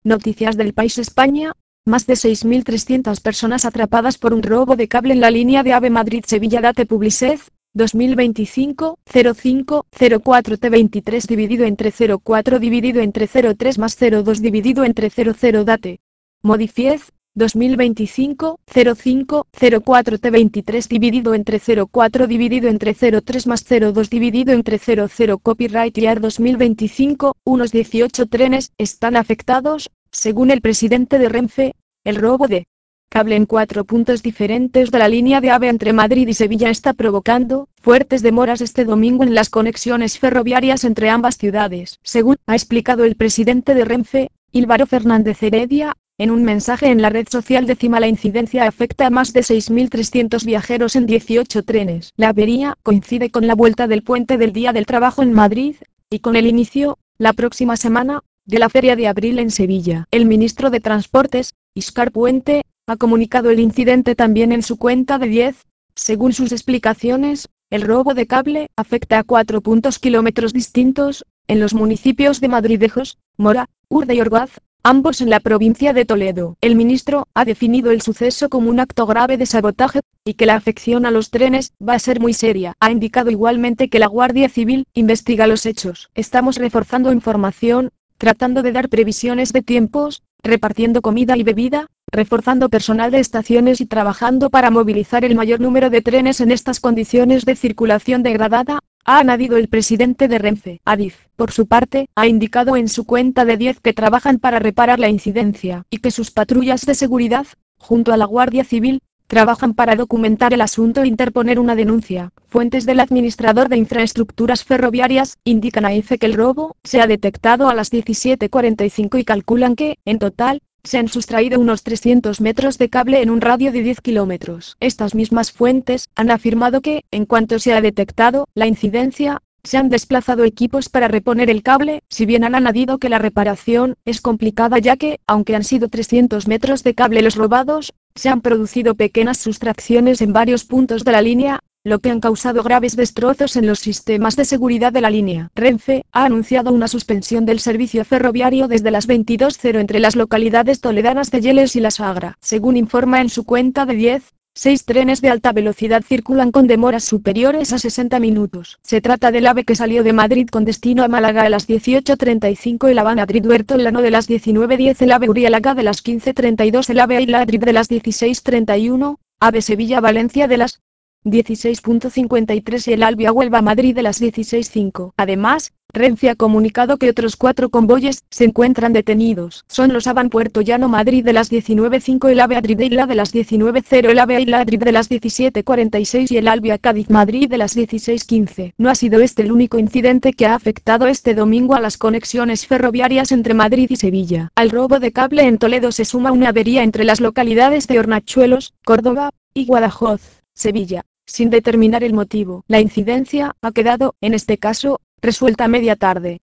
Noticias del País España. Más de 6.300 personas atrapadas por un robo de cable en la línea de AVE Madrid-Sevilla. Date Publicet, 2025, 05, 04 T23 dividido entre 04 dividido entre 03 más 02 dividido entre 00 Date. Modifiez, 2025, 05, 04 T23 dividido entre 04 dividido entre 03 más 02 dividido entre 00 Copyright Year 2025, unos 18 trenes están afectados, según el presidente de Renfe. El robo de cable en 4 puntos diferentes de la línea de AVE entre Madrid y Sevilla está provocando fuertes demoras este domingo en las conexiones ferroviarias entre ambas ciudades, según ha explicado el presidente de Renfe, Álvaro Fernández Heredia. En un mensaje en la red social Décima, la incidencia afecta a más de 6.300 viajeros en 18 trenes. La avería coincide con la vuelta del puente del Día del Trabajo en Madrid, y con el inicio, la próxima semana, de la Feria de Abril en Sevilla. El ministro de Transportes, Íscar Puente, ha comunicado el incidente también en su cuenta de 10. Según sus explicaciones, el robo de cable afecta a 4 puntos kilómetros distintos, en los municipios de Madridejos, Mora, Urde y Orgaz, ambos en la provincia de Toledo. El ministro ha definido el suceso como un acto grave de sabotaje, y que la afección a los trenes va a ser muy seria. Ha indicado igualmente que la Guardia Civil investiga los hechos. Estamos reforzando información, tratando de dar previsiones de tiempos, repartiendo comida y bebida, reforzando personal de estaciones y trabajando para movilizar el mayor número de trenes en estas condiciones de circulación degradada, ha añadido el presidente de Renfe. Adif, por su parte, ha indicado en su cuenta de 10 que trabajan para reparar la incidencia, y que sus patrullas de seguridad, junto a la Guardia Civil, trabajan para documentar el asunto e interponer una denuncia. Fuentes del administrador de infraestructuras ferroviarias indican a EFE que el robo se ha detectado a las 17:45 y calculan que, en total, se han sustraído unos 300 metros de cable en un radio de 10 kilómetros. Estas mismas fuentes han afirmado que, en cuanto se ha detectado la incidencia, se han desplazado equipos para reponer el cable, si bien han añadido que la reparación es complicada ya que, aunque han sido 300 metros de cable los robados, se han producido pequeñas sustracciones en varios puntos de la línea, lo que han causado graves destrozos en los sistemas de seguridad de la línea. Renfe ha anunciado una suspensión del servicio ferroviario desde las 22:00 entre las localidades toledanas de Yeles y La Sagra. Según informa en su cuenta de 10, 6 trenes de alta velocidad circulan con demoras superiores a 60 minutos. Se trata del AVE que salió de Madrid con destino a Málaga a las 18:35, el AVE Madrid-Huerto Llano de las 19:10, el AVE Urialaga de las 15:32, el AVE Madrid de las 16:31, AVE Sevilla-Valencia de las 16:53 y el Alvia Huelva-Madrid de las 16:05. Además, Renfe ha comunicado que otros 4 convoyes se encuentran detenidos. Son los AVE Puerto Llano Madrid de las 19:05, el AVE Madrid Isla de las 19:00, el AVE Madrid de las 17:46 y el Alvia Cádiz Madrid de las 16:15. No ha sido este el único incidente que ha afectado este domingo a las conexiones ferroviarias entre Madrid y Sevilla. Al robo de cable en Toledo se suma una avería entre las localidades de Hornachuelos, Córdoba, y Guadajoz, Sevilla, sin determinar el motivo. La incidencia ha quedado, en este caso, resuelta a media tarde.